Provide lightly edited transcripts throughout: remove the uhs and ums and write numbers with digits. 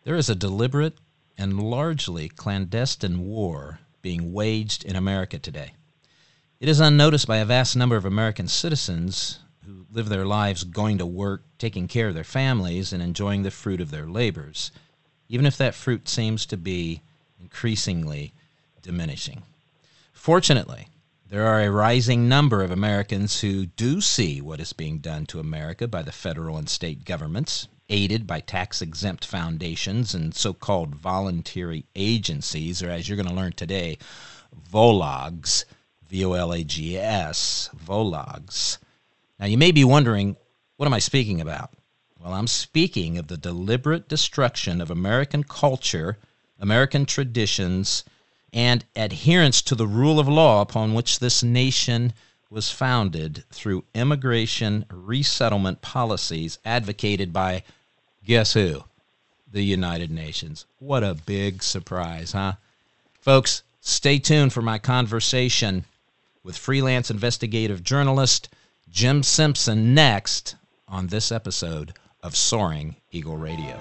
There is a deliberate and largely clandestine war being waged in America today. It is unnoticed by a vast number of American citizens who live their lives going to work, taking care of their families, and enjoying the fruit of their labors, even if that fruit seems to be increasingly diminishing. Fortunately, there are a rising number of Americans who do see what is being done to America by the federal and state governments, aided by tax-exempt foundations and so-called voluntary agencies, or as you're going to learn today, VOLAGs, VOLAGS, VOLAGs. Now, you may be wondering, what am I speaking about? Well, I'm speaking of the deliberate destruction of American culture, American traditions, and adherence to the rule of law upon which this nation was founded through immigration resettlement policies advocated by, guess who? The United Nations. What a big surprise, huh? Folks, stay tuned for my conversation with freelance investigative journalist Jim Simpson next on this episode of Soaring Eagle Radio.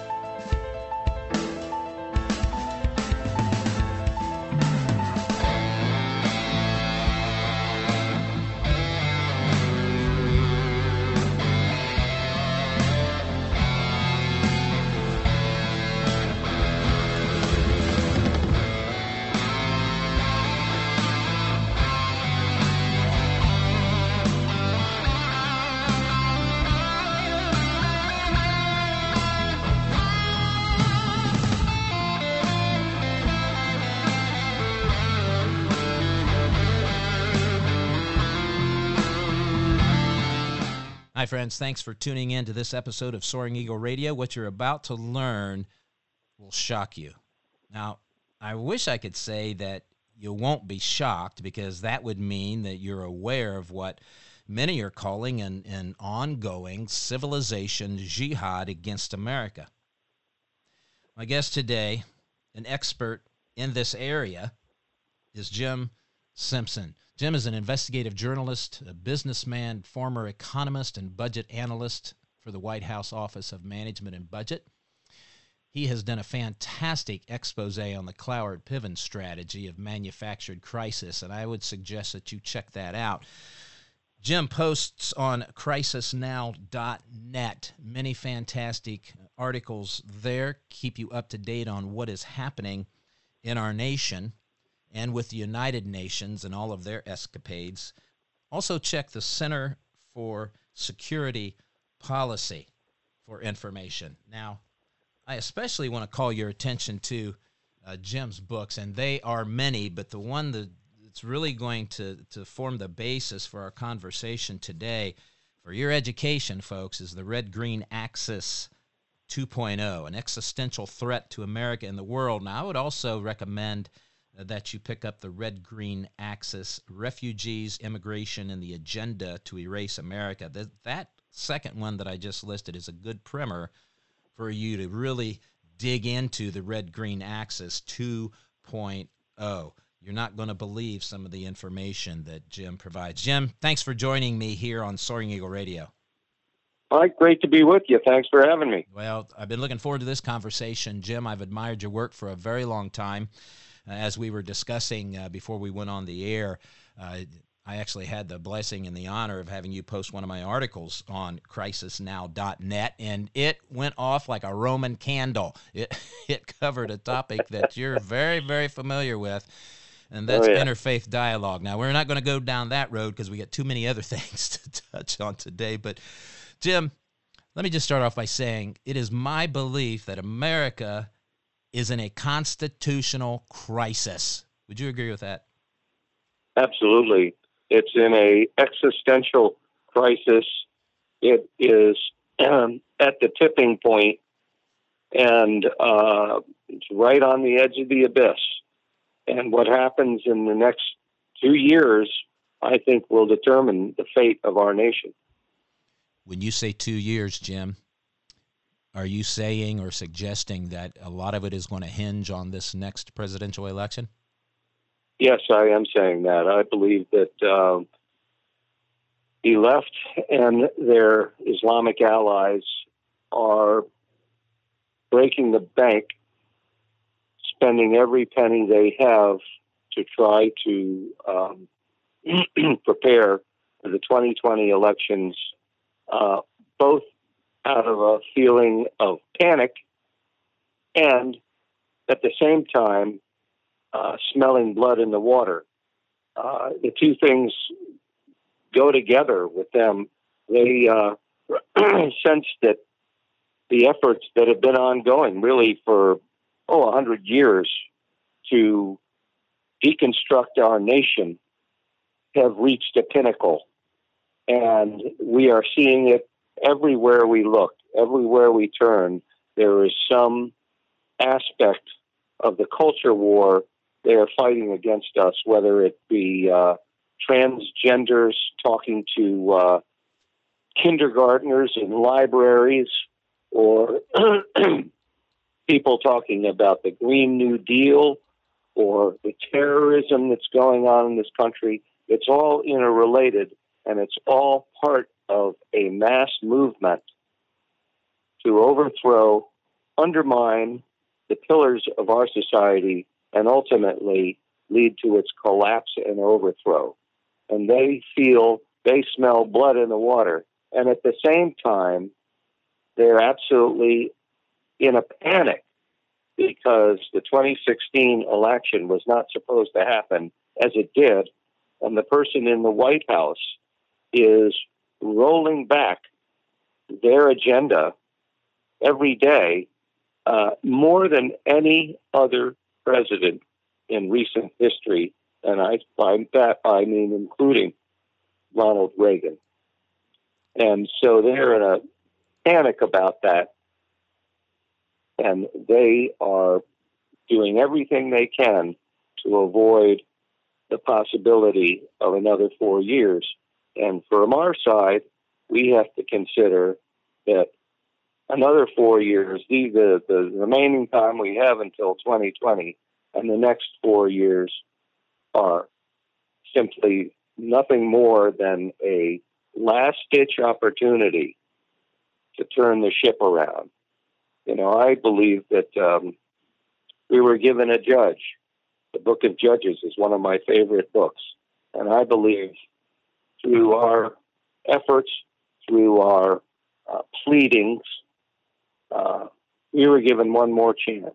Hi, friends. Thanks for tuning in to this episode of Soaring Eagle Radio. What you're about to learn will shock you. Now, I wish I could say that you won't be shocked, because that would mean that you're aware of what many are calling an ongoing civilization jihad against America. My guest today, an expert in this area, is Jim Simpson. Jim is an investigative journalist, a businessman, former economist, and budget analyst for the White House Office of Management and Budget. He has done a fantastic expose on the Cloward-Piven strategy of manufactured crisis, and I would suggest that you check that out. Jim posts on crisisnow.net many fantastic articles there, keep you up to date on what is happening in our nation and with the United Nations and all of their escapades. Also check the Center for Security Policy for information. Now, I especially want to call your attention to Jim's books, and they are many, but the one that's really going to form the basis for our conversation today, for your education, folks, is the Red-Green Axis 2.0, an existential threat to America and the world. Now, I would also recommend that you pick up the Red-Green Axis, Refugees, Immigration, and the Agenda to Erase America. That second one that I just listed is a good primer for you to really dig into the Red-Green Axis 2.0. You're not going to believe some of the information that Jim provides. Jim, thanks for joining me here on Soaring Eagle Radio. All right, great to be with you. Thanks for having me. Well, I've been looking forward to this conversation. Jim, I've admired your work for a very long time. As we were discussing before we went on the air, I actually had the blessing and the honor of having you post one of my articles on crisisnow.net, and it went off like a Roman candle. It covered a topic that you're very, very familiar with, and that's interfaith dialogue. Now, we're not going to go down that road because we got too many other things to touch on today. But, Jim, let me just start off by saying it is my belief that America is in a constitutional crisis. Would you agree with that? Absolutely. It's in a existential crisis. It is at the tipping point, and it's right on the edge of the abyss. And what happens in the next 2 years, I think, will determine the fate of our nation. When you say 2 years, Jim, are you saying or suggesting that a lot of it is going to hinge on this next presidential election? Yes, I am saying that. I believe that the left and their Islamic allies are breaking the bank, spending every penny they have to try to prepare for the 2020 elections, both out of a feeling of panic and at the same time smelling blood in the water. The two things go together with them. They sense that the efforts that have been ongoing really for 100 years to deconstruct our nation have reached a pinnacle. And we are seeing it everywhere we look, everywhere we turn. There is some aspect of the culture war they are fighting against us, whether it be transgenders talking to kindergartners in libraries, or people talking about the Green New Deal, or the terrorism that's going on in this country. It's all interrelated, and it's all part of a mass movement to overthrow, undermine the pillars of our society, and ultimately lead to its collapse and overthrow. And they smell blood in the water. And at the same time, they're absolutely in a panic because the 2016 election was not supposed to happen as it did. And the person in the White House is rolling back their agenda every day, more than any other president in recent history. And by that I mean including Ronald Reagan. And so they're in a panic about that. And they are doing everything they can to avoid the possibility of another 4 years. And from our side, we have to consider that another 4 years, the remaining time we have until 2020, and the next 4 years are simply nothing more than a last-ditch opportunity to turn the ship around. You know, I believe that we were given a judge. The Book of Judges is one of my favorite books. And I believe through our efforts, through our pleadings, we were given one more chance.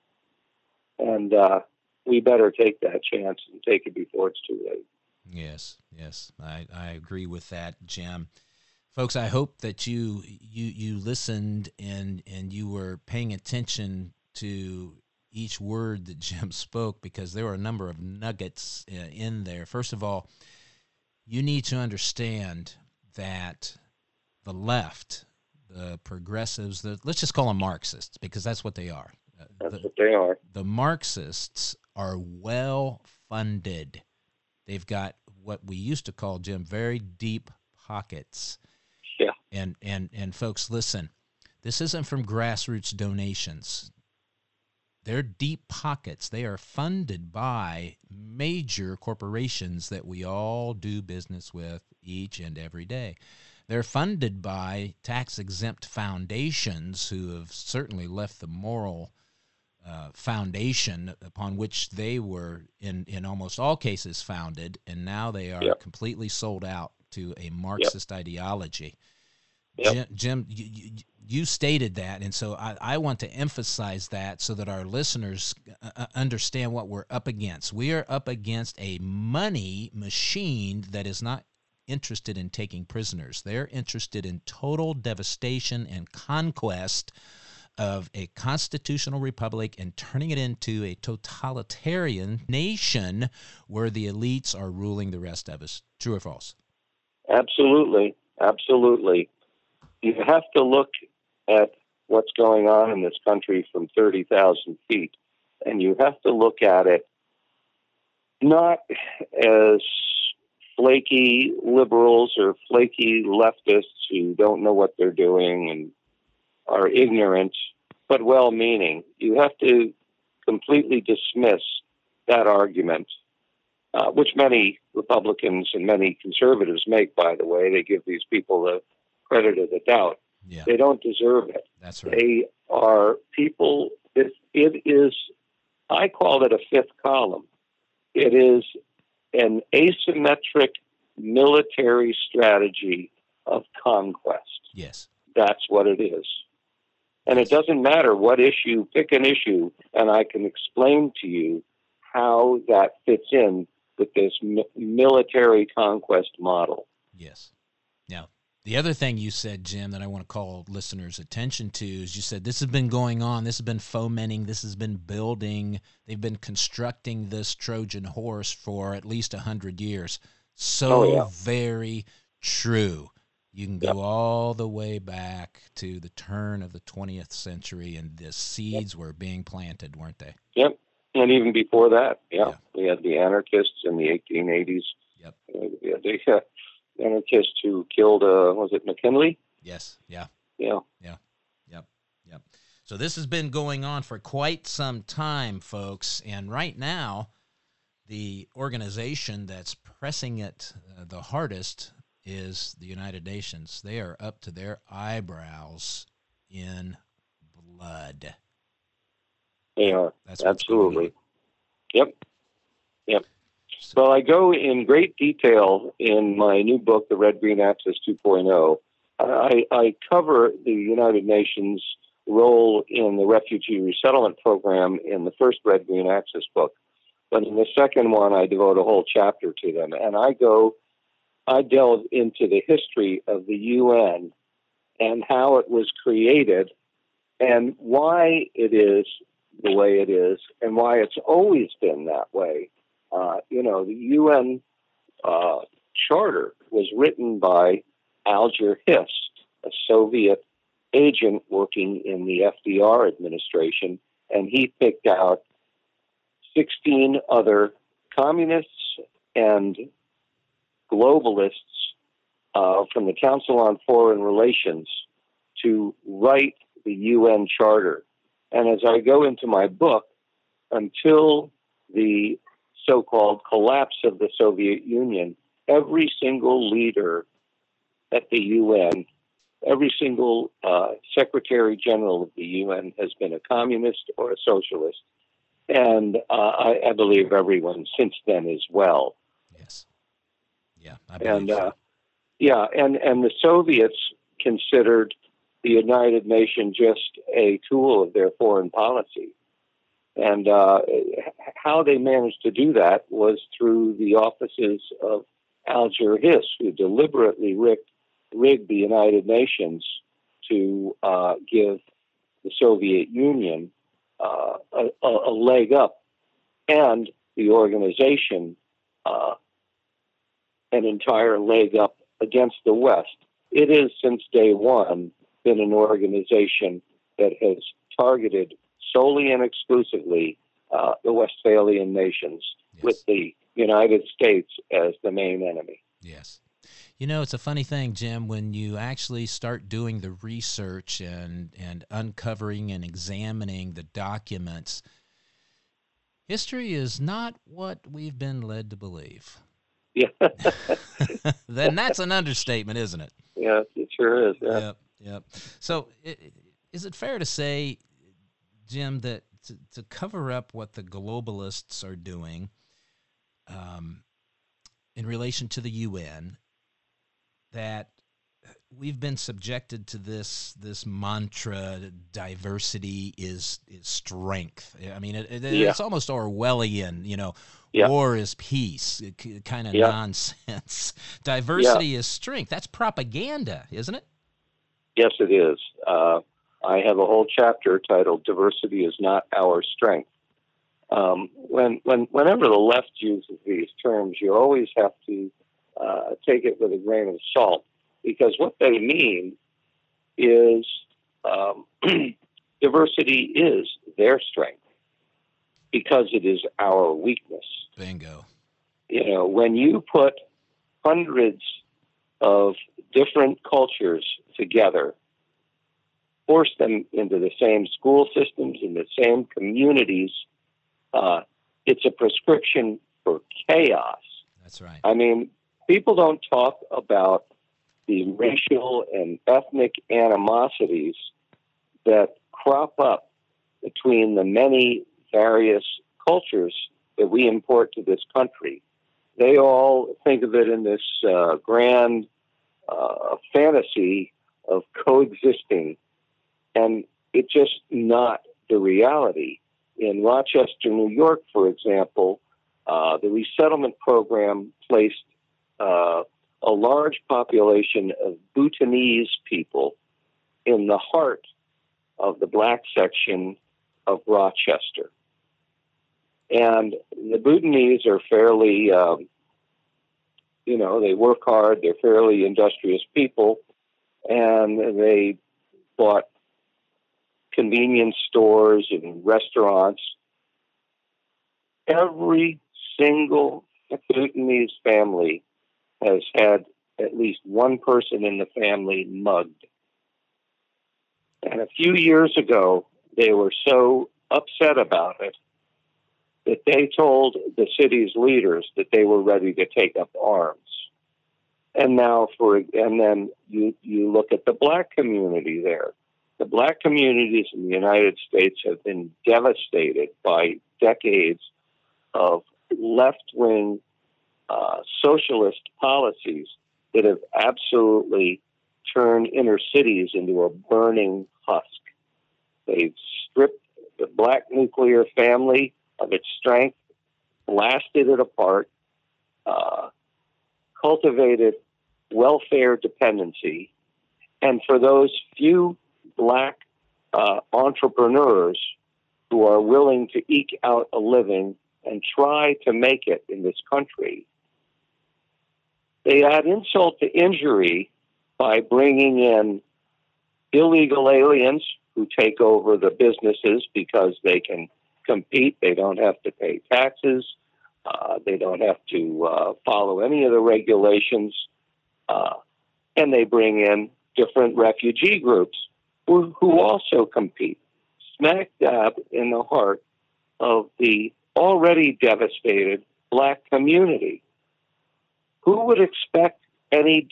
And we better take that chance and take it before it's too late. Yes, I agree with that, Jim. Folks, I hope that you listened and you were paying attention to each word that Jim spoke, because there were a number of nuggets in there. First of all, you need to understand that the left, the progressives, let's just call them Marxists, because that's what they are. That's what they are. The Marxists are well-funded. They've got what we used to call, Jim, very deep pockets. Yeah. And folks, listen, this isn't from grassroots donations. They're deep pockets. They are funded by major corporations that we all do business with each and every day. They're funded by tax-exempt foundations who have certainly left the moral foundation upon which they were, in almost all cases, founded, and now they are completely sold out to a Marxist ideology. Jim, you stated that, and so I want to emphasize that so that our listeners understand what we're up against. We are up against a money machine that is not interested in taking prisoners. They're interested in total devastation and conquest of a constitutional republic and turning it into a totalitarian nation where the elites are ruling the rest of us. True or false? Absolutely. Absolutely. You have to look at what's going on in this country from 30,000 feet, and you have to look at it not as flaky liberals or flaky leftists who don't know what they're doing and are ignorant, but well-meaning. You have to completely dismiss that argument, which many Republicans and many conservatives make, by the way. They give these people the credit of the doubt. Yeah. They don't deserve it. That's right. They are people. It is. I call it a fifth column. It is an asymmetric military strategy of conquest. Yes. That's what it is. And it doesn't matter what issue, pick an issue, and I can explain to you how that fits in with this military conquest model. Yes. Now, the other thing you said, Jim, that I want to call listeners' attention to is you said this has been going on, this has been fomenting, this has been building, they've been constructing this Trojan horse for at least 100 years. So very true. You can go all the way back to the turn of the 20th century, and the seeds were being planted, weren't they? Yep. And even before that, we had the anarchists in the 1880s. Yep. We had the anarchist who killed, was it McKinley? Yes. Yeah. Yeah. Yeah. Yep. Yep. So this has been going on for quite some time, folks. And right now, the organization that's pressing it the hardest is the United Nations. They are up to their eyebrows in blood. They are. That's absolutely. Yep. Well, I go in great detail in my new book, The Red Green Axis 2.0. I cover the United Nations role in the refugee resettlement program in the first Red Green Axis book. But in the second one, I devote a whole chapter to them. And I delve into the history of the UN and how it was created and why it is the way it is and why it's always been that way. The UN charter was written by Alger Hiss, a Soviet agent working in the FDR administration, and he picked out 16 other communists and globalists from the Council on Foreign Relations to write the UN Charter. And as I go into my book, until the so-called collapse of the Soviet Union, every single leader at the UN, every single Secretary General of the UN has been a communist or a socialist. And I believe everyone since then as well. Yes. Yeah, I believe so. And the Soviets considered the United Nations just a tool of their foreign policy. And how they managed to do that was through the offices of Alger Hiss, who deliberately rigged the United Nations to give the Soviet Union a leg up, and the organization an entire leg up against the West. It has, since day one, been an organization that has targeted solely and exclusively the Westphalian nations, with the United States as the main enemy. Yes. It's a funny thing, Jim, when you actually start doing the research and uncovering and examining the documents, history is not what we've been led to believe. Yeah. Then that's an understatement, isn't it? Yeah, it sure is. Yeah. Yep. So is it fair to say, Jim, that to cover up what the globalists are doing in relation to the UN, that we've been subjected to this mantra, diversity is strength. I mean, it's almost Orwellian, war is peace, kind of nonsense. Diversity is strength. That's propaganda, isn't it? Yes, it is. I have a whole chapter titled "Diversity is Not Our Strength." Whenever the left uses these terms, you always have to take it with a grain of salt, because what they mean is diversity is their strength because it is our weakness. Bingo. When you put hundreds of different cultures together, force them into the same school systems, in the same communities, it's a prescription for chaos. That's right. I mean, people don't talk about the racial and ethnic animosities that crop up between the many various cultures that we import to this country. They all think of it in this grand fantasy of coexisting, and it's just not the reality. In Rochester, New York, for example, the resettlement program placed a large population of Bhutanese people in the heart of the black section of Rochester. And the Bhutanese are fairly, they work hard, they're fairly industrious people, and they bought convenience stores and restaurants. Every single Bhutanese family has had at least one person in the family mugged. And a few years ago, they were so upset about it that they told the city's leaders that they were ready to take up arms. And then you look at the black community there. The black communities in the United States have been devastated by decades of left-wing socialist policies that have absolutely turned inner cities into a burning husk. They've stripped the black nuclear family of its strength, blasted it apart, cultivated welfare dependency, and for those few black entrepreneurs who are willing to eke out a living and try to make it in this country, they add insult to injury by bringing in illegal aliens who take over the businesses because they can compete. They don't have to pay taxes. They don't have to follow any of the regulations. And they bring in different refugee groups who also compete, smack dab in the heart of the already devastated black community. Who would expect anything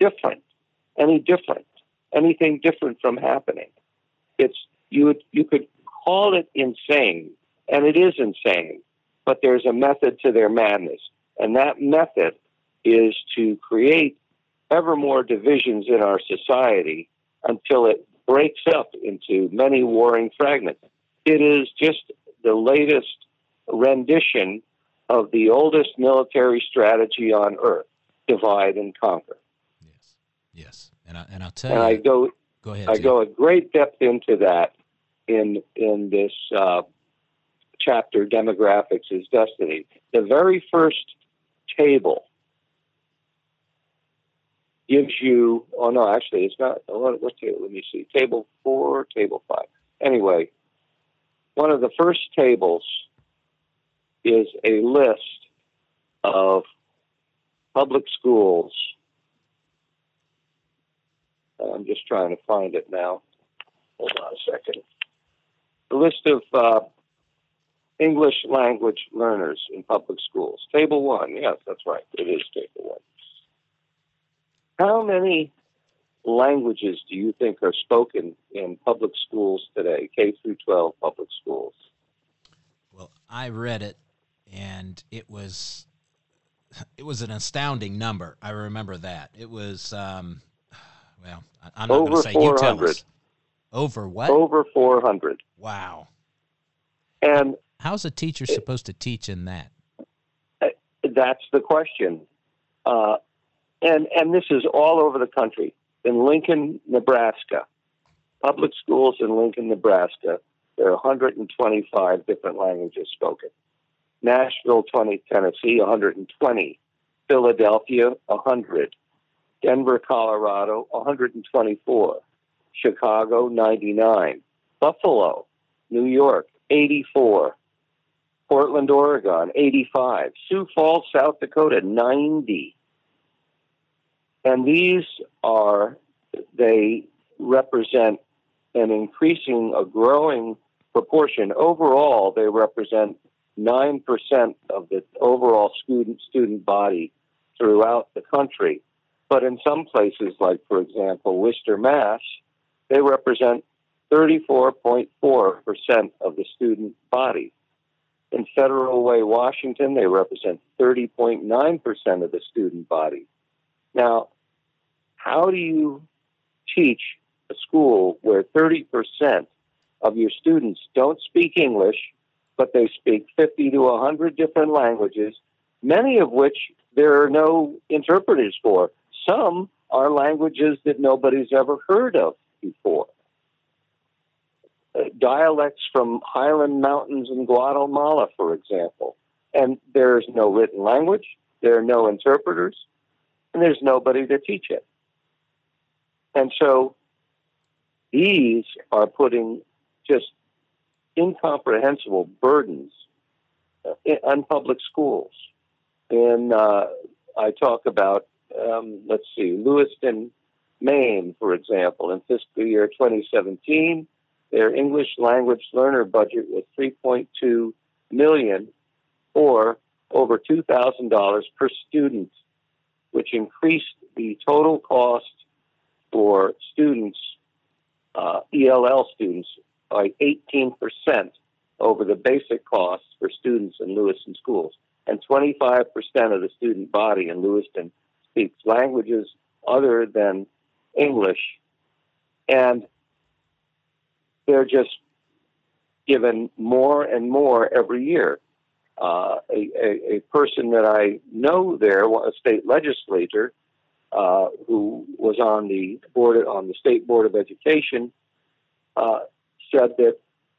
different from happening? You could call it insane, and it is insane, but there's a method to their madness, and that method is to create ever more divisions in our society until it breaks up into many warring fragments. It is just the latest rendition of the oldest military strategy on earth: divide and conquer. Yes. And I'll tell you. Go ahead. I go at great depth into that in this chapter, Demographics is Destiny. The very first table gives you, it's not, what table? Let me see, table 4, table 5. Anyway, one of the first tables is a list of public schools. I'm just trying to find it now. Hold on a second. The list of English language learners in public schools. Table 1. Yes, that's right. It is table 1. How many languages do you think are spoken in public schools today, K through 12 public schools? Well, I read it, and it was an astounding number. I remember that. It was, I'm not going to say, you tell us. Over what? Over 400. Wow. And how's a teacher supposed to teach in that? That's the question. And this is all over the country. In Lincoln, Nebraska, public schools in Lincoln, Nebraska, there are 125 different languages spoken. Nashville, Tennessee, 120. Philadelphia, 100. Denver, Colorado, 124. Chicago, 99. Buffalo, New York, 84. Portland, Oregon, 85. Sioux Falls, South Dakota, 90. And they represent a growing proportion. Overall, they represent 9% of the overall student body throughout the country. But in some places, like, for example, Worcester, Mass., they represent 34.4% of the student body. In Federal Way, Washington, they represent 30.9% of the student body. Now, how do you teach a school where 30% of your students don't speak English, but they speak 50 to 100 different languages, many of which there are no interpreters for? Some are languages that nobody's ever heard of before. Dialects from Highland Mountains in Guatemala, for example. And there's no written language, there are no interpreters, and there's nobody to teach it. And so these are putting just incomprehensible burdens on public schools. And I talk about, Lewiston, Maine, for example, in fiscal year 2017, their English language learner budget was $3.2 million, or over $2,000 per student, which increased the total cost for students, ELL students, by 18% over the basic costs for students in Lewiston schools. And 25% of the student body in Lewiston speaks languages other than English. And they're just given more and more every year. A person that I know there, a state legislator, who was on the State Board of Education, said that,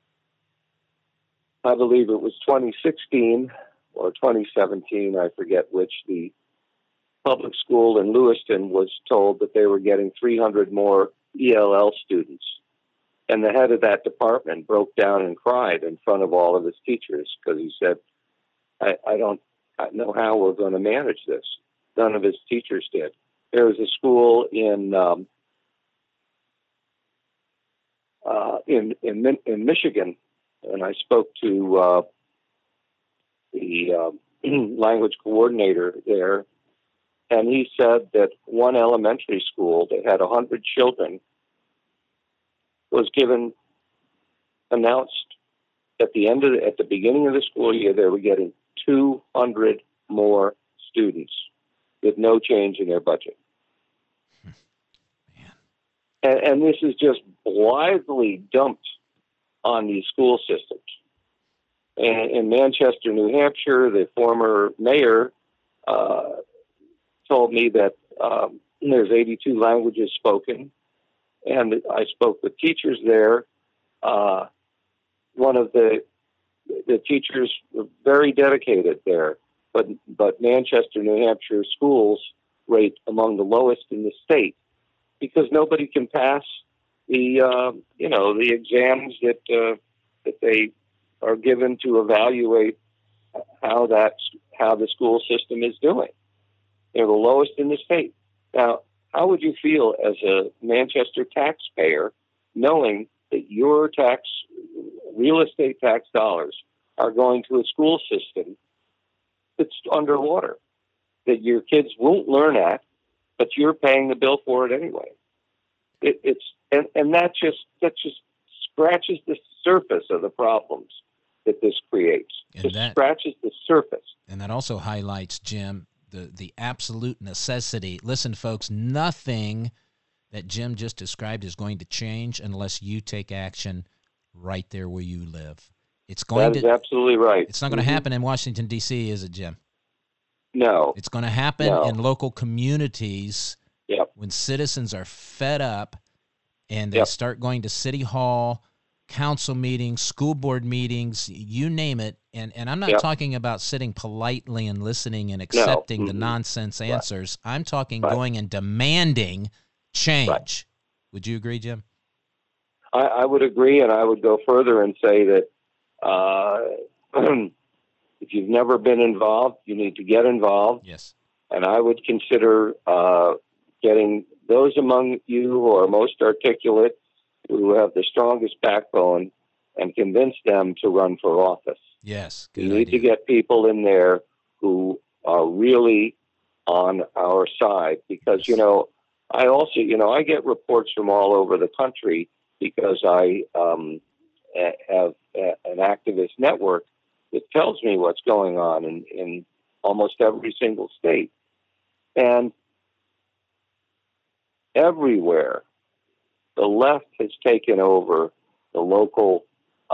I believe it was 2016 or 2017, I forget which, the public school in Lewiston was told that they were getting 300 more ELL students. And the head of that department broke down and cried in front of all of his teachers because he said, I don't know how we're going to manage this. None of his teachers did. There was a school in Michigan, and I spoke to the language coordinator there, and he said that one elementary school that had 100 children was announced at the beginning of the school year they were getting 200 more students with no change in their budget. And this is just blithely dumped on these school systems. And in Manchester, New Hampshire, the former mayor told me that there's 82 languages spoken. And I spoke with teachers there. One of the teachers were very dedicated there, but Manchester, New Hampshire schools rate among the lowest in the state because nobody can pass the exams that they are given to evaluate how the school system is doing. They're the lowest in the state. Now, how would you feel as a Manchester taxpayer knowing that your real estate tax dollars are going to a school system that's underwater, that your kids won't learn at, but you're paying the bill for it anyway? And that just scratches the surface of the problems that this creates. Scratches the surface. And that also highlights, Jim, the absolute necessity. Listen, folks, nothing that Jim just described is going to change unless you take action right there where you live. That is absolutely right. It's not going to happen in Washington, D.C., is it, Jim? No. It's going to happen in local communities when citizens are fed up and they start going to City Hall, council meetings, school board meetings, you name it. And I'm not talking about sitting politely and listening and accepting the nonsense answers. I'm talking going and demanding change. Right. Would you agree, Jim? I would agree, and I would go further and say that if you've never been involved, you need to get involved. Yes. And I would consider getting those among you who are most articulate, who have the strongest backbone, and convince them to run for office. Yes. You need to get people in there who are really on our side because, I also, I get reports from all over the country because I have an activist network that tells me what's going on in almost every single state. And everywhere, the left has taken over the local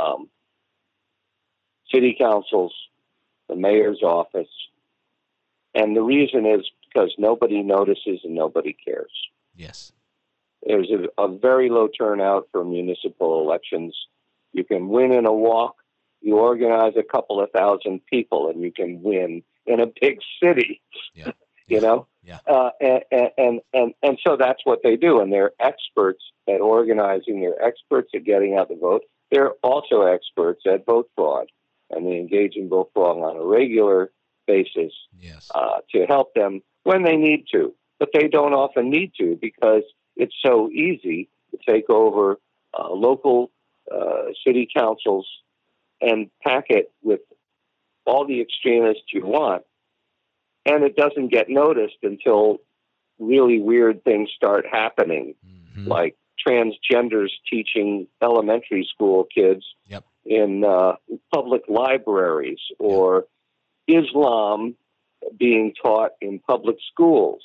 city councils, the mayor's office. And the reason is because nobody notices and nobody cares. Yes. There's a very low turnout for municipal elections. You can win in a walk. You organize a couple of thousand people, and you can win in a big city. Yeah. You know, yeah. And so that's what they do, and they're experts at organizing. They're experts at getting out the vote. They're also experts at vote fraud, and they engage in vote fraud on a regular basis. Yes. To help them when they need to, but they don't often need to because it's so easy to take over local city councils and pack it with all the extremists you want, and it doesn't get noticed until really weird things start happening, like transgenders teaching elementary school kids in public libraries, or Islam being taught in public schools.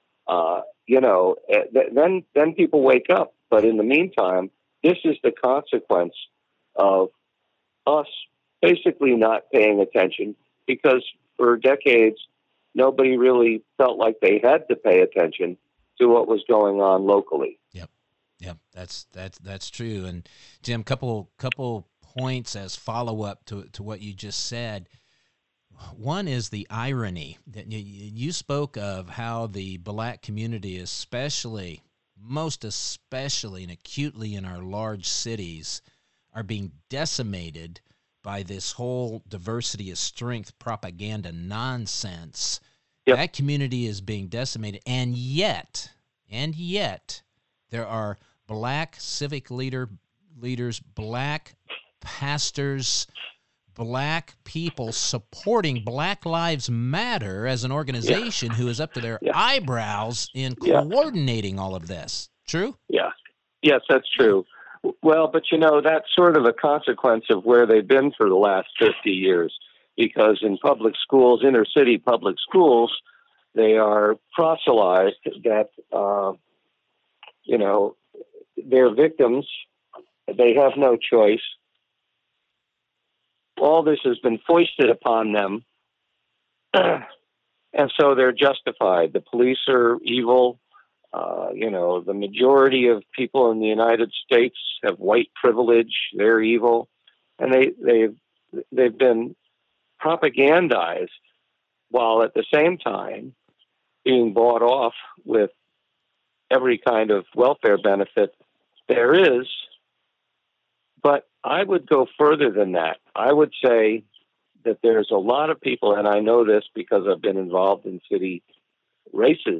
Then people wake up. But in the meantime, this is the consequence of us basically not paying attention, because for decades, nobody really felt like they had to pay attention to what was going on locally. Yep, that's true. And Jim, couple points as follow up to what you just said. One is the irony that you spoke of how the black community, most especially and acutely in our large cities, are being decimated by this whole diversity is strength propaganda nonsense. Yep. That community is being decimated, and yet there are black civic leaders, black pastors, black people supporting Black Lives Matter as an organization who is up to their eyebrows in coordinating all of this. True? Yeah. Yes, that's true. Well, but that's sort of a consequence of where they've been for the last 50 years, because in public schools, inner city public schools, they are proselytized that, they're victims. They have no choice. All this has been foisted upon them, and so they're justified. The police are evil. The majority of people in the United States have white privilege. They're evil, and they've been propagandized while at the same time being bought off with every kind of welfare benefit there is. But I would go further than that. I would say that there's a lot of people, and I know this because I've been involved in city races.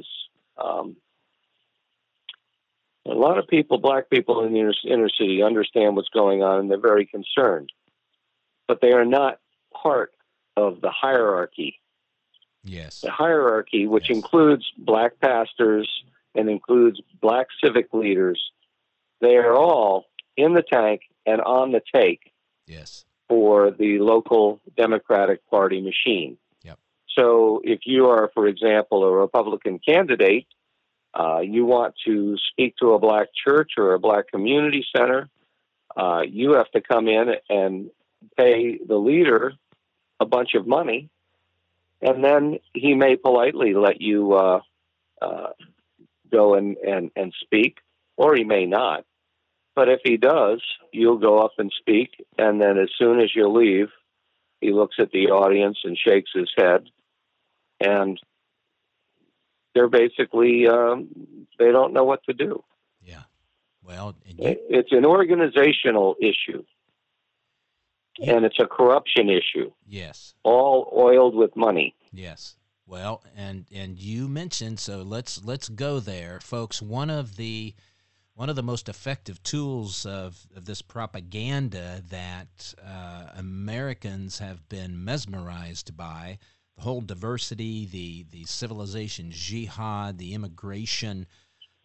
A lot of people, black people in the inner city, understand what's going on, and they're very concerned. But they are not part of the hierarchy. Yes. The hierarchy, which includes black pastors and includes black civic leaders, they are all in the tank and on the take for the local Democratic Party machine. Yep. So if you are, for example, a Republican candidate, you want to speak to a black church or a black community center, you have to come in and pay the leader a bunch of money, and then he may politely let you go and speak, or he may not. But if he does, you'll go up and speak, and then as soon as you leave, he looks at the audience and shakes his head, and they're basically, they don't know what to do. Yeah. Well, it's an organizational issue, and it's a corruption issue. Yes. All oiled with money. Yes. Well, and you mentioned, so let's go there, folks. One of the most effective tools of this propaganda that Americans have been mesmerized by, the whole diversity, the civilization jihad, the immigration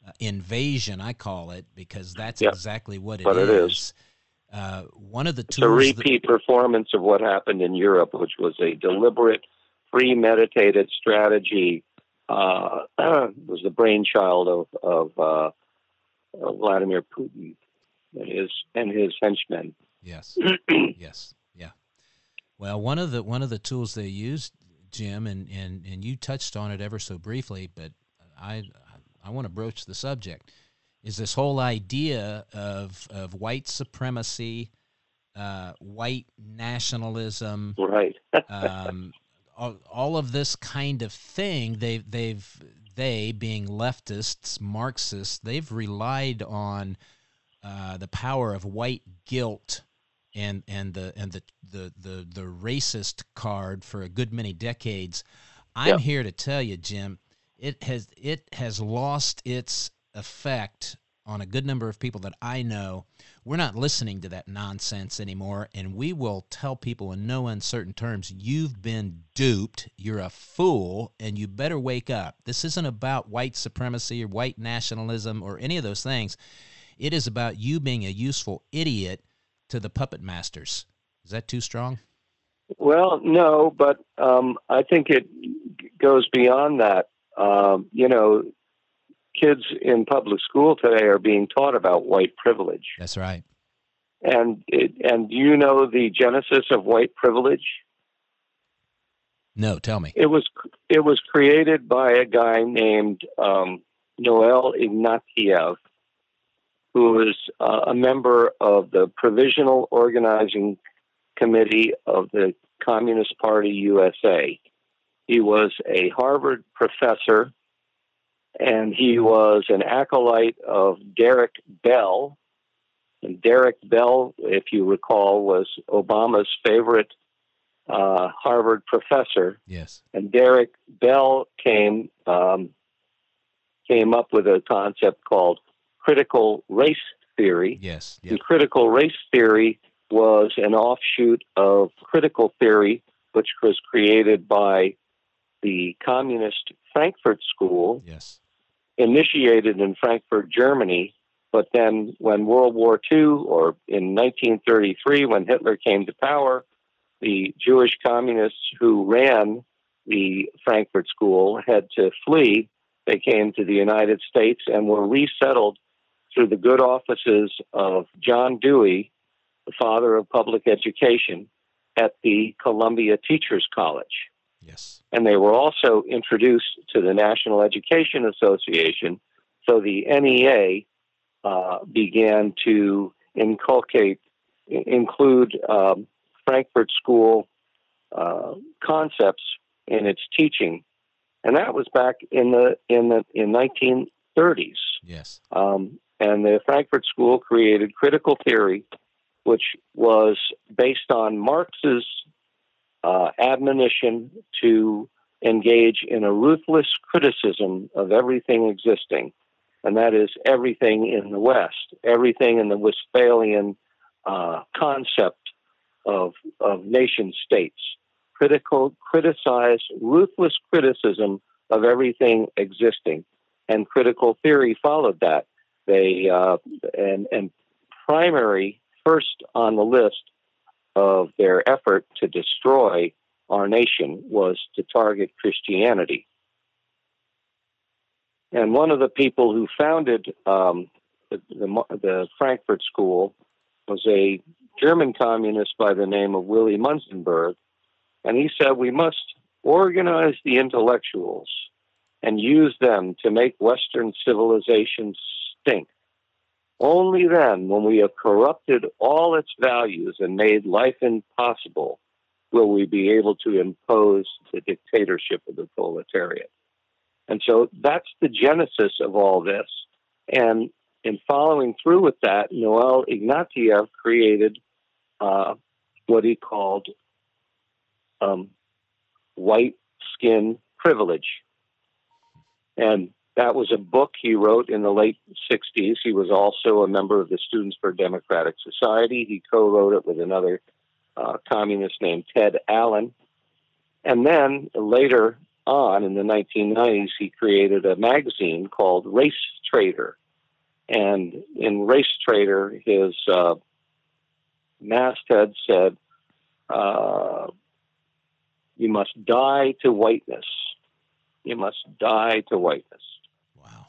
invasion, I call it, because that's Yep. exactly what it But it is. is. One of the It's a tools repeat performance of what happened in Europe, which was a deliberate, premeditated strategy. Was the brainchild of Vladimir Putin and his henchmen. Yes. Yes. Yeah. Well, one of the tools they used, Jim, and you touched on it ever so briefly, but I want to broach the subject, is this whole idea of white supremacy, white nationalism, Right. all of this kind of thing. They being leftists, Marxists, they've relied on the power of white guilt and the racist card for a good many decades. I'm here to tell you, Jim, it has lost its effect on a good number of people that I know. We're not listening to that nonsense anymore, and we will tell people in no uncertain terms, you've been duped, you're a fool, and you better wake up. This isn't about white supremacy or white nationalism or any of those things. It is about you being a useful idiot to the puppet masters. Is that too strong? Well, no, but I think it goes beyond that. Kids in public school today are being taught about white privilege. That's right. And you know the genesis of white privilege? No, tell me. It was created by a guy named Noel Ignatieff, who was a member of the Provisional Organizing Committee of the Communist Party USA. He was a Harvard professor, and he was an acolyte of Derek Bell. And Derek Bell, if you recall, was Obama's favorite Harvard professor. Yes. And Derek Bell came up with a concept called critical race theory. Yes. Yep. And critical race theory was an offshoot of critical theory, which was created by the communist Frankfurt School. Yes. Initiated in Frankfurt, Germany, but then when World War II, or in 1933, when Hitler came to power, the Jewish communists who ran the Frankfurt School had to flee. They came to the United States and were resettled through the good offices of John Dewey, the father of public education, at the Columbia Teachers College. Yes. And they were also introduced to the National Education Association. So the NEA began to include Frankfurt School concepts in its teaching, and that was back in the 1930s. Yes. And the Frankfurt School created critical theory, which was based on Marx's admonition to engage in a ruthless criticism of everything existing, and that is everything in the West, everything in the Westphalian concept of nation states. Criticize ruthless criticism of everything existing, and critical theory followed that. They and primary first on the list of their effort to destroy our nation was to target Christianity. And one of the people who founded the Frankfurt School was a German communist by the name of Willy Munzenberg. And he said, we must organize the intellectuals and use them to make Western civilization stink. Only then, when we have corrupted all its values and made life impossible, will we be able to impose the dictatorship of the proletariat. And so that's the genesis of all this. And in following through with that, Noel Ignatieff created what he called white skin privilege. And that was a book he wrote in the late 60s. He was also a member of the Students for Democratic Society. He co-wrote it with another communist named Ted Allen. And then later on in the 1990s, he created a magazine called Race Trader. And in Race Trader, his masthead said, you must die to whiteness. You must die to whiteness. Wow.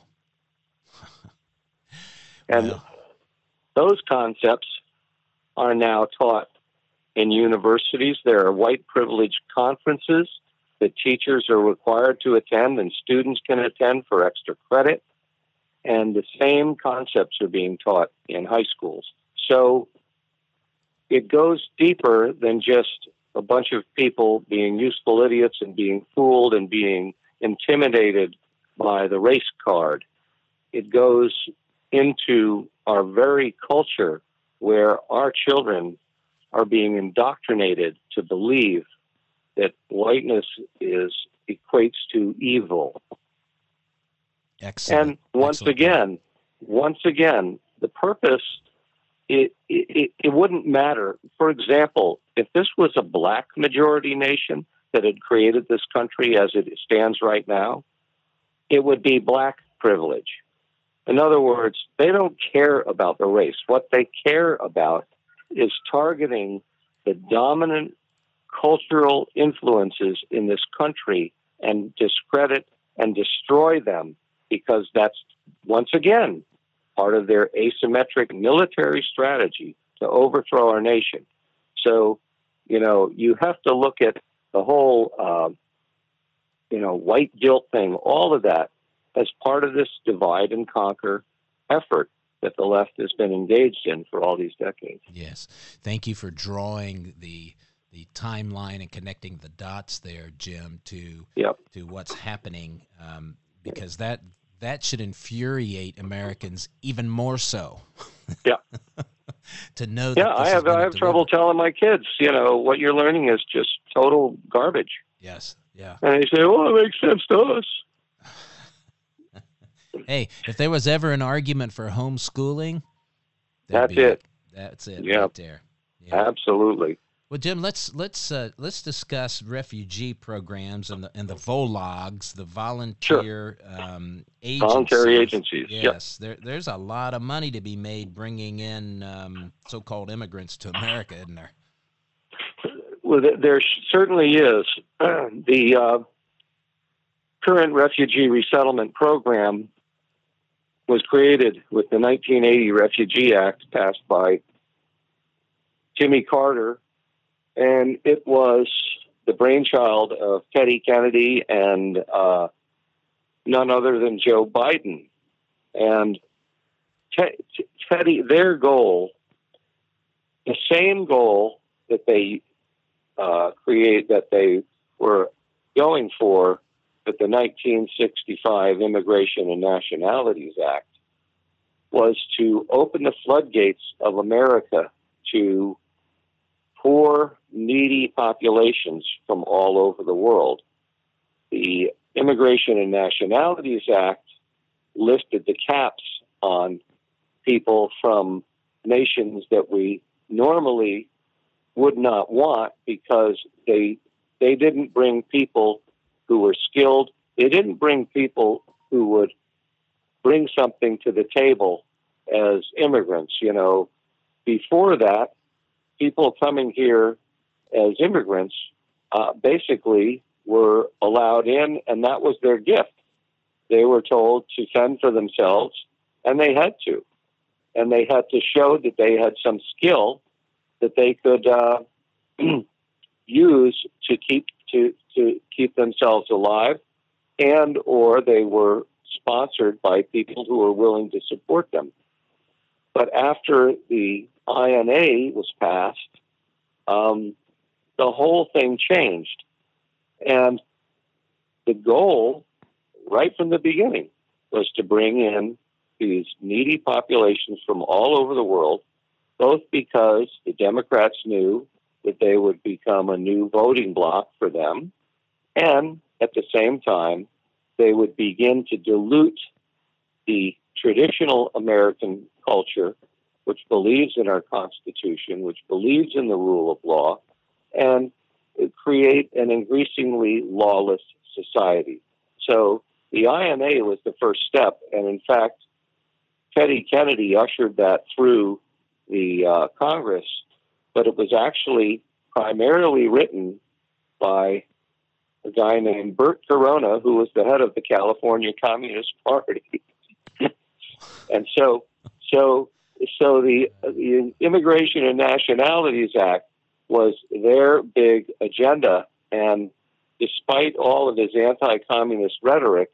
And Well, those concepts are now taught in universities. There are white privilege conferences that teachers are required to attend and students can attend for extra credit. And the same concepts are being taught in high schools. So it goes deeper than just a bunch of people being useful idiots and being fooled and being intimidated by the race card. It goes into our very culture where our children are being indoctrinated to believe that whiteness equates to evil. excellent. And once again, the purpose, it wouldn't matter. For example, if this was a black majority nation that had created this country as it stands right now, it would be black privilege. In other words, they don't care about the race. What they care about is targeting the dominant cultural influences in this country and discredit and destroy them, because that's, once again, part of their asymmetric military strategy to overthrow our nation. So, you have to look at the whole, white guilt thing, all of that, as part of this divide and conquer effort that the left has been engaged in for all these decades. Yes. Thank you for drawing the timeline and connecting the dots there, Jim, to what's happening, because that should infuriate Americans even more so. Yeah. To know that Yeah, I have trouble telling my kids, what you're learning is just total garbage. Yes. Yeah. And they say, well, it makes sense to us. Hey, if there was ever an argument for homeschooling, that's it. That's it Yep. right there. Yeah. Absolutely. Well, Jim, let's discuss refugee programs and the VOLOGs, the volunteer agencies. Voluntary agencies. Yes, there's a lot of money to be made bringing in so-called immigrants to America, isn't there? Well, there certainly is. The current refugee resettlement program was created with the 1980 Refugee Act passed by Jimmy Carter, and it was the brainchild of Teddy Kennedy and none other than Joe Biden. And Teddy, their goal, the same goal that they that they were going for with the 1965 Immigration and Nationalities Act, was to open the floodgates of America to poor, needy populations from all over the world. The Immigration and Nationalities Act lifted the caps on people from nations that we normally would not want, because they didn't bring people who were skilled. They didn't bring people who would bring something to the table as immigrants. Before that, people coming here as immigrants basically were allowed in, and that was their gift. They were told to fend for themselves, and they had to. And they had to show that they had some skill that they could use to keep themselves alive, and or they were sponsored by people who were willing to support them. But after the INA was passed, the whole thing changed. And the goal, right from the beginning, was to bring in these needy populations from all over the world, both because the Democrats knew that they would become a new voting bloc for them, and at the same time, they would begin to dilute the traditional American culture, which believes in our Constitution, which believes in the rule of law, and create an increasingly lawless society. So the INA was the first step, and in fact, Teddy Kennedy ushered that through the Congress, but it was actually primarily written by a guy named Bert Corona, who was the head of the California Communist Party. And so the Immigration and Nationalities Act was their big agenda. And despite all of his anti-communist rhetoric,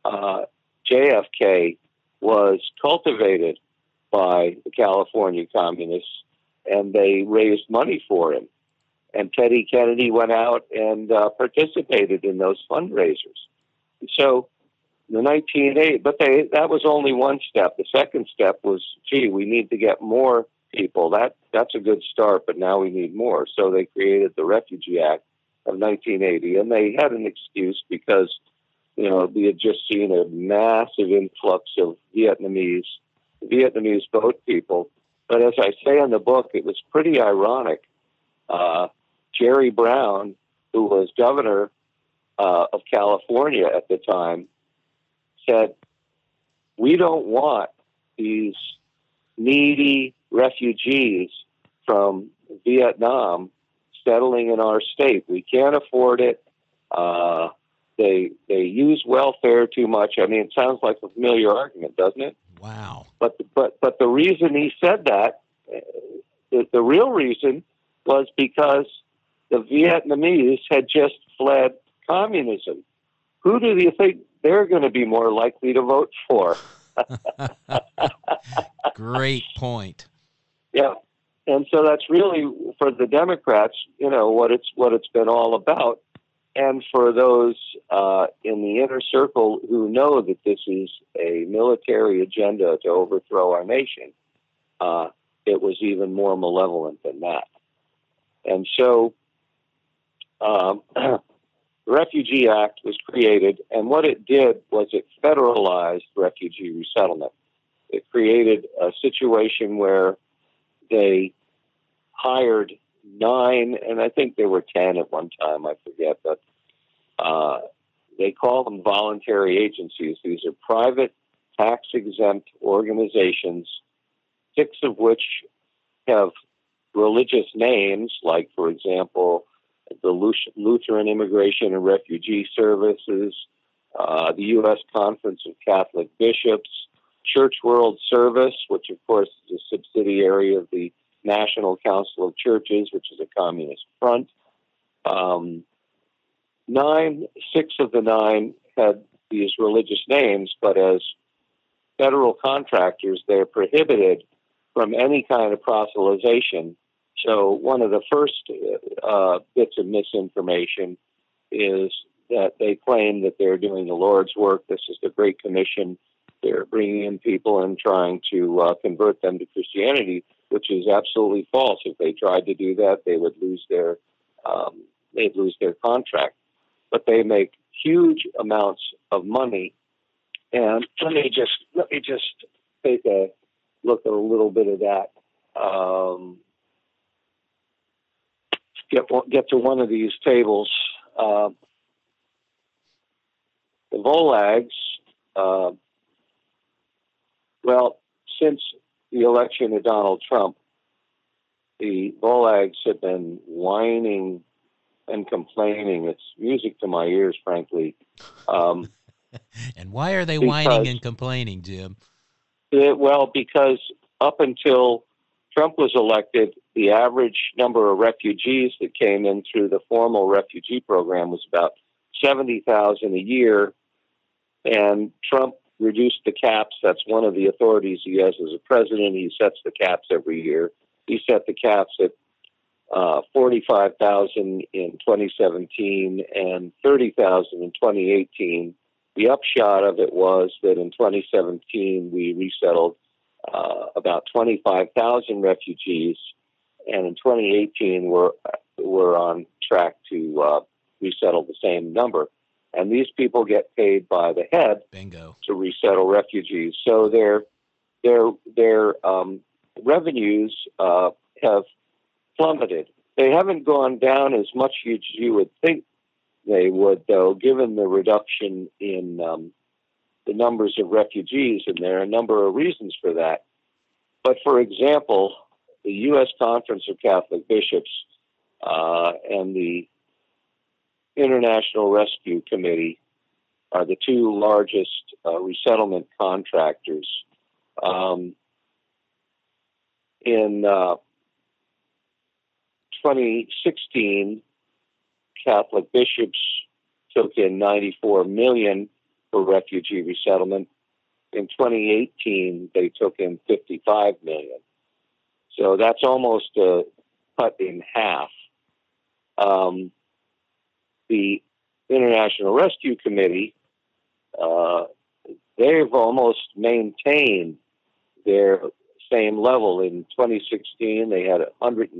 JFK was cultivated by the California communists, and they raised money for him. And Teddy Kennedy went out and participated in those fundraisers. So the 1980, but that was only one step. The second step was, gee, we need to get more people. That's a good start, but now we need more. So they created the Refugee Act of 1980, and they had an excuse because, we had just seen a massive influx of Vietnamese boat people. But as I say in the book, it was pretty ironic. Jerry Brown, who was governor of California at the time, said, we don't want these needy refugees from Vietnam settling in our state. We can't afford it. They use welfare too much. I mean, it sounds like a familiar argument, doesn't it? Wow. But the reason he said that, the real reason was because the Vietnamese had just fled communism. Who do you think they're going to be more likely to vote for? Great point. Yeah. And so that's really, for the Democrats, what it's been all about. And for those in the inner circle who know that this is a military agenda to overthrow our nation, it was even more malevolent than that. And so the Refugee Act was created, and what it did was it federalized refugee resettlement. It created a situation where they hired 9, and I think there were 10 at one time, I forget, but they call them voluntary agencies. These are private, tax-exempt organizations, 6 of which have religious names, like, for example, the Lutheran Immigration and Refugee Services, the U.S. Conference of Catholic Bishops, Church World Service, which, of course, is a subsidiary of the National Council of Churches, which is a communist front. 6 of the 9 had these religious names, but as federal contractors, they're prohibited from any kind of proselytization. So one of the first bits of misinformation is that they claim that they're doing the Lord's work. This is the Great Commission. They're bringing in people and trying to convert them to Christianity, which is absolutely false. If they tried to do that, they would lose their contract. But they make huge amounts of money. And let me just take a look at a little bit of that. Get to one of these tables. The Volags. Well, since the election of Donald Trump, the Volags have been whining and complaining. It's music to my ears, frankly. And why are they whining and complaining, Jim? Because up until Trump was elected, the average number of refugees that came in through the formal refugee program was about 70,000 a year, and Trump reduced the caps. That's one of the authorities he has as a president. He sets the caps every year. He set the caps at 45,000 in 2017 and 30,000 in 2018. The upshot of it was that in 2017 we resettled about 25,000 refugees, and in 2018 we're on track to resettle the same number. And these people get paid by the head. Bingo. To resettle refugees. So their revenues have plummeted. They haven't gone down as much as you would think they would, though, given the reduction in the numbers of refugees, and there are a number of reasons for that. But for example, the U.S. Conference of Catholic Bishops and the International Rescue Committee are the two largest resettlement contractors. In 2016, Catholic bishops took in $94 million for refugee resettlement. In 2018, they took in $55 million. So that's almost cut in half. The International Rescue Committee, they've almost maintained their same level. In 2016, they had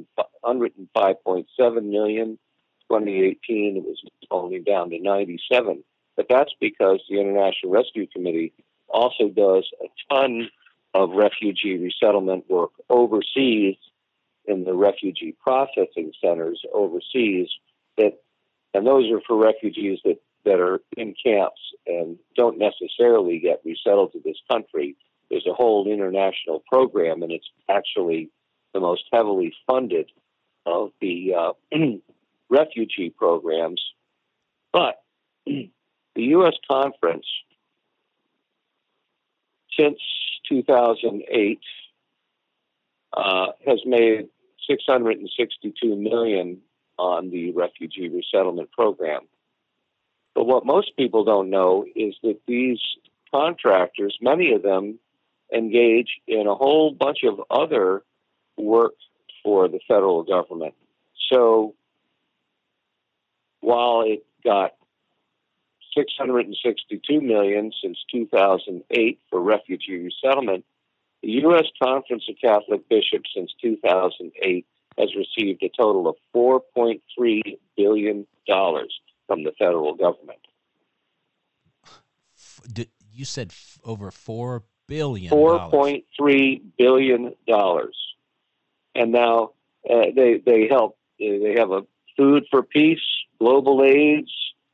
105.7 million. 2018, it was only down to 97. But that's because the International Rescue Committee also does a ton of refugee resettlement work overseas in the refugee processing centers overseas, and those are for refugees that are in camps and don't necessarily get resettled to this country. There's a whole international program, and it's actually the most heavily funded of the refugee programs. But the U.S. Conference, since 2008, has made $662 million on the refugee resettlement program. But what most people don't know is that these contractors, many of them, engage in a whole bunch of other work for the federal government. So while it got $662 million since 2008 for refugee resettlement, the U.S. Conference of Catholic Bishops since 2008 has received a total of $4.3 billion from the federal government. You said over $4 billion. $4.3 billion. And now they help. They have a Food for Peace, Global AIDS,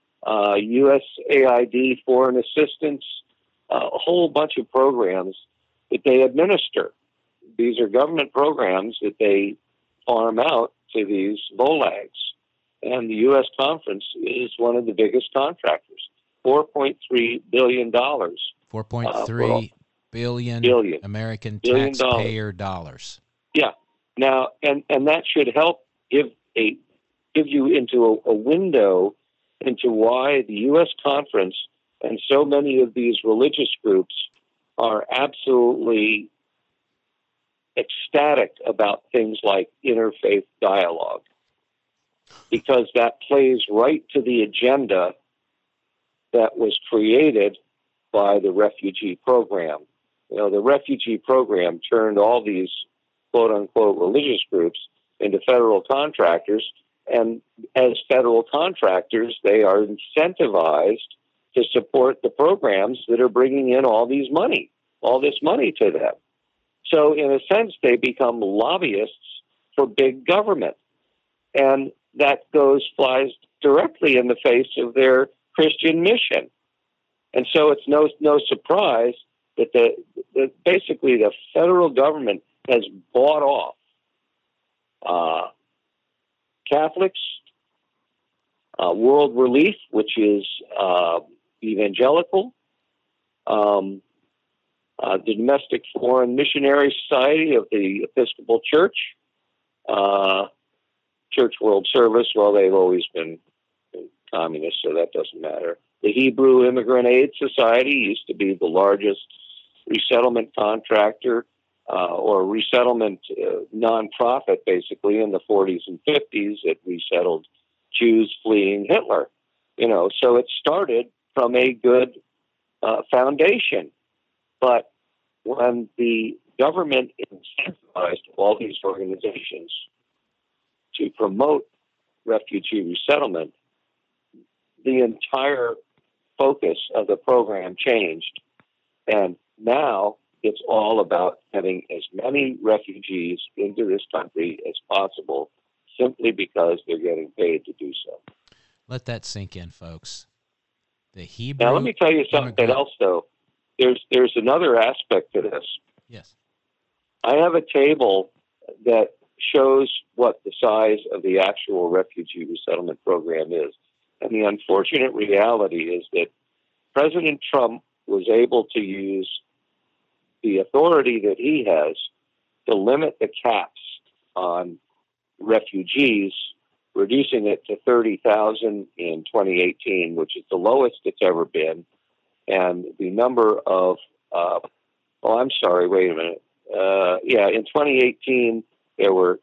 USAID Foreign Assistance, a whole bunch of programs that they administer. These are government programs that they farm out to these VOLAGs. And the U.S. Conference is one of the biggest contractors. $4.3 billion. 4.3 billion American taxpayer dollars. Yeah. Now, and that should help give you into a window into why the U.S. Conference and so many of these religious groups are absolutely ecstatic about things like interfaith dialogue, because that plays right to the agenda that was created by the refugee program. You know, the refugee program turned all these quote-unquote religious groups into federal contractors, and as federal contractors, they are incentivized to support the programs that are bringing in all this money to them. So in a sense, they become lobbyists for big government. And that flies directly in the face of their Christian mission. And so it's no surprise that basically the federal government has bought off Catholics, World Relief, which is evangelical, the Domestic Foreign Missionary Society of the Episcopal Church, Church World Service. Well, they've always been communist, so that doesn't matter. The Hebrew Immigrant Aid Society used to be the largest resettlement contractor or resettlement nonprofit, basically, in the 40s and 50s. It resettled Jews fleeing Hitler. You know, so it started from a good foundation. But when the government incentivized all these organizations to promote refugee resettlement, the entire focus of the program changed. And now it's all about having as many refugees into this country as possible, simply because they're getting paid to do so. Let that sink in, folks. The Hebrew. Now, let me tell you something else, though. there's another aspect to this. Yes. I have a table that shows what the size of the actual refugee resettlement program is. And the unfortunate reality is that President Trump was able to use the authority that he has to limit the caps on refugees, reducing it to 30,000 in 2018, which is the lowest it's ever been. And the number of, in 2018, there were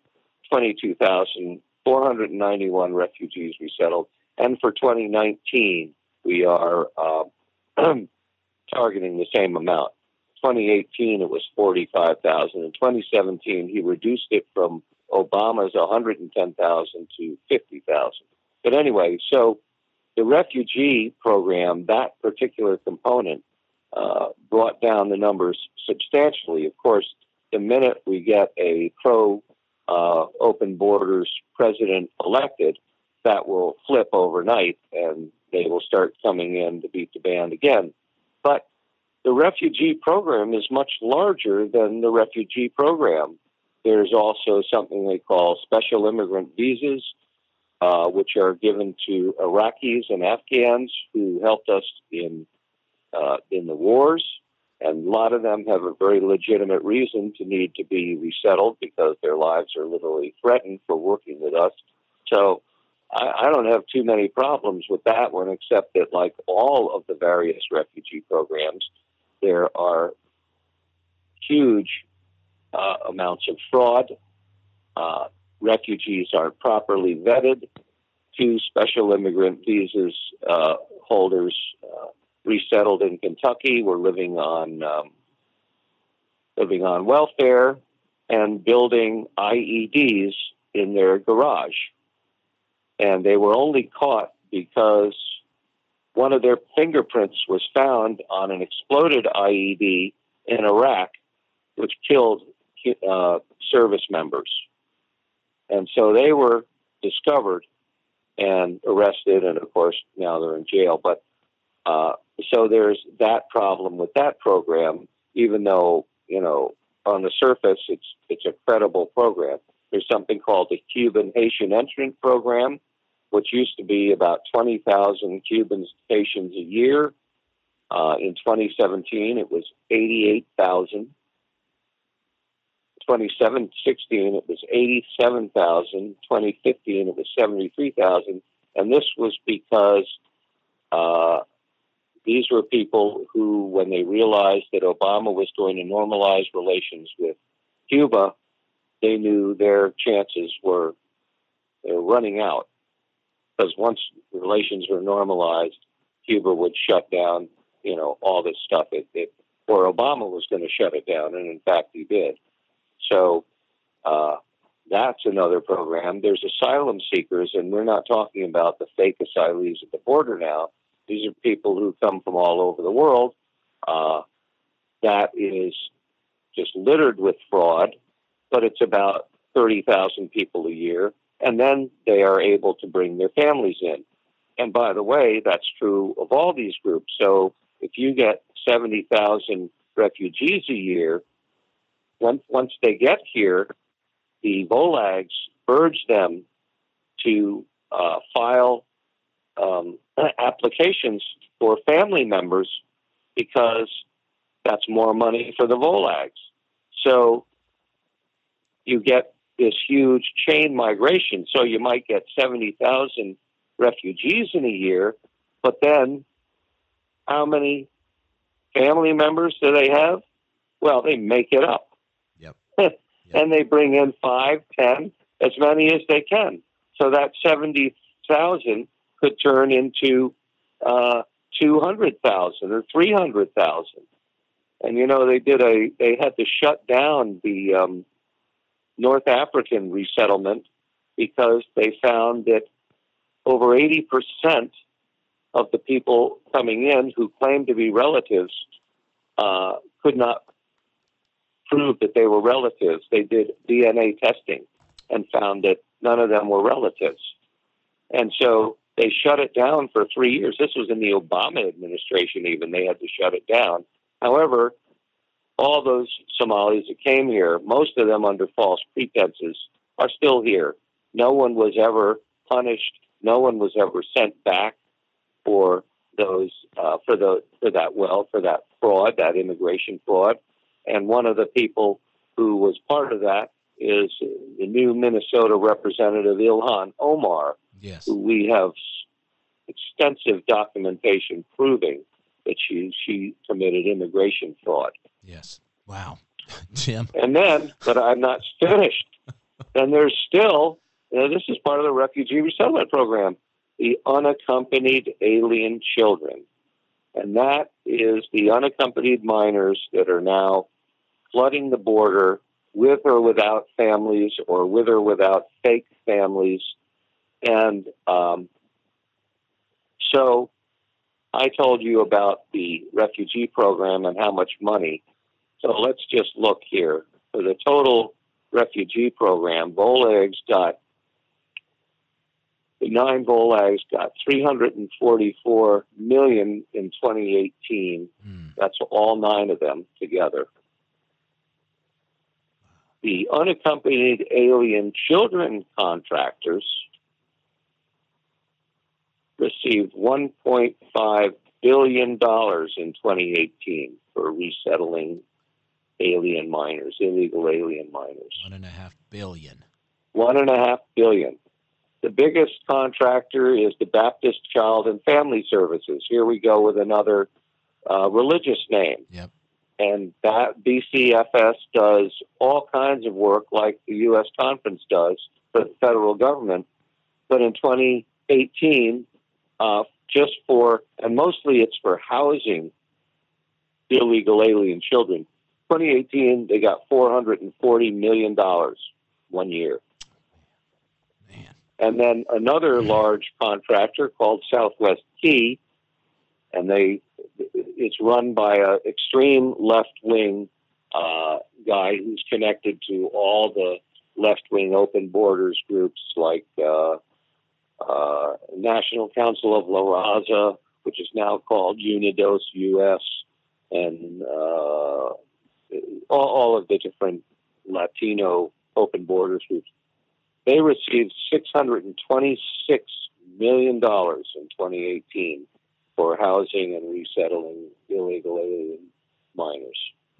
22,491 refugees resettled. And for 2019, we are targeting the same amount. 2018, it was 45,000. In 2017, he reduced it from Obama's 110,000 to 50,000. But anyway, so the refugee program, that particular component, brought down the numbers substantially. Of course, the minute we get a pro-open borders president elected, that will flip overnight, and they will start coming in to beat the band again. But the refugee program is much larger than the refugee program. There's also something they call special immigrant visas, which are given to Iraqis and Afghans who helped us in the wars. And a lot of them have a very legitimate reason to need to be resettled because their lives are literally threatened for working with us. So I don't have too many problems with that one, except that like all of the various refugee programs, there are huge amounts of fraud. Refugees aren't properly vetted. 2 special immigrant visas holders resettled in Kentucky were living on welfare and building IEDs in their garage. And they were only caught because one of their fingerprints was found on an exploded IED in Iraq, which killed service members. And so they were discovered and arrested, and of course now they're in jail. But so there's that problem with that program, even though, on the surface it's a credible program. There's something called the Cuban Haitian Entrant Program, which used to be about 20,000 Cuban Haitians a year. In 2017, it was 88,000. 2016, it was 87,000. 2015, it was 73,000. And this was because these were people who, when they realized that Obama was going to normalize relations with Cuba, they knew their chances were running out. Because once relations were normalized, Cuba would shut down, all this stuff. Or Obama was going to shut it down, and in fact he did. So that's another program. There's asylum seekers, and we're not talking about the fake asylees at the border now. These are people who come from all over the world. That is just littered with fraud, but it's about 30,000 people a year. And then they are able to bring their families in. And by the way, that's true of all these groups. So if you get 70,000 refugees a year, once they get here, the VOLAGs urge them to file applications for family members because that's more money for the VOLAGs. So you get this huge chain migration. So you might get 70,000 refugees in a year, but then how many family members do they have? Well, they make it up. Yep. And they bring in 5, 10, as many as they can. So that 70,000 could turn into 200,000 or 300,000. And they had to shut down the North African resettlement because they found that over 80% of the people coming in who claimed to be relatives could not prove that they were relatives. They did DNA testing and found that none of them were relatives. And so they shut it down for 3 years. This was in the Obama administration even. They had to shut it down. However, all those Somalis that came here, most of them under false pretenses, are still here. No one was ever punished. No one was ever sent back for those for that fraud, that immigration fraud. And one of the people who was part of that is the new Minnesota representative Ilhan Omar, Yes. who we have extensive documentation proving that she committed immigration fraud. Yes. Wow. Jim. And then, but I'm not finished. Then there's still, this is part of the refugee resettlement program, the unaccompanied alien children. And that is the unaccompanied minors that are now flooding the border with or without families or with or without fake families. And so I told you about the refugee program and how much money. So let's just look here. For the total refugee program, the 9 BOLAGs got $344 million in 2018. That's all 9 of them together. The unaccompanied alien children contractors received $1.5 billion in 2018 for resettling alien minors, illegal alien minors. $1.5 billion. $1.5 billion. The biggest contractor is the Baptist Child and Family Services. Here we go with another religious name. Yep. And that BCFS does all kinds of work like the U.S. Conference does for the federal government. But in 2018, just for, and mostly it's for housing illegal alien children, 2018, they got $440 million 1 year. Man. And then another large contractor called Southwest Key, and it's run by an extreme left-wing guy who's connected to all the left-wing open borders groups like National Council of La Raza, which is now called Unidos US, and all of the different Latino open borders groups. They received $626 million in 2018 for housing and resettling illegal alien minors.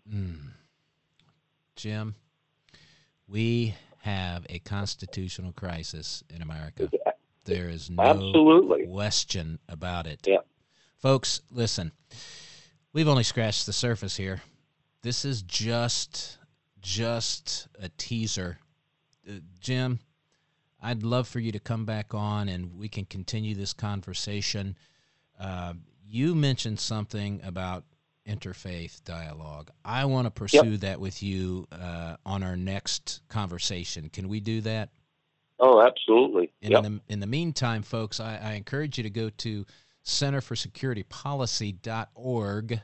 Jim, we have a constitutional crisis in America. There is no Absolutely. question about it. Yeah. Folks, listen, we've only scratched the surface here. This is just a teaser. Jim, I'd love for you to come back on and we can continue this conversation. You mentioned something about interfaith dialogue. I want to pursue that with you on our next conversation. Can we do that? Oh, absolutely. In the meantime, folks, I encourage you to go to centerforsecuritypolicy.org,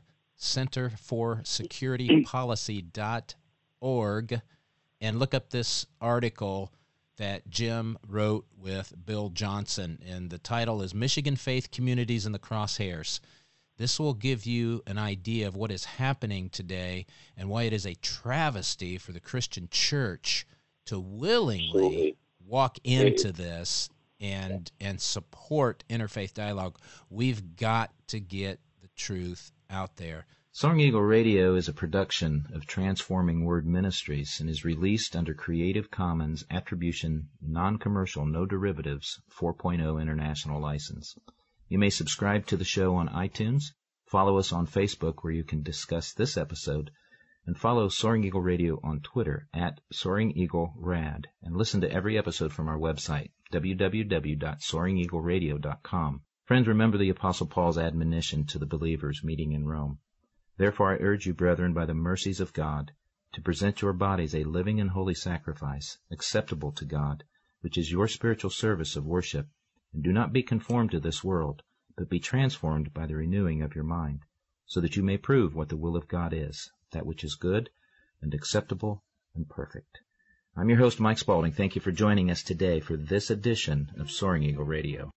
centerforsecuritypolicy.org, and look up this article that Jim wrote with Bill Johnson, and the title is Michigan Faith Communities in the Crosshairs. This will give you an idea of what is happening today and why it is a travesty for the Christian church to willingly walk into this and support interfaith dialogue. We've got to get the truth out there. Soaring Eagle Radio is a production of Transforming Word Ministries and is released under Creative Commons Attribution, Non-Commercial, No Derivatives 4.0 International License. You may subscribe to the show on iTunes, follow us on Facebook where you can discuss this episode, and follow Soaring Eagle Radio on Twitter at Soaring Eagle Rad, and listen to every episode from our website, www.soaringeagleradio.com. Friends, remember the Apostle Paul's admonition to the believers meeting in Rome. Therefore I urge you, brethren, by the mercies of God, to present your bodies a living and holy sacrifice, acceptable to God, which is your spiritual service of worship. And do not be conformed to this world, but be transformed by the renewing of your mind, so that you may prove what the will of God is, that which is good and acceptable and perfect. I'm your host, Mike Spaulding. Thank you for joining us today for this edition of Soaring Eagle Radio.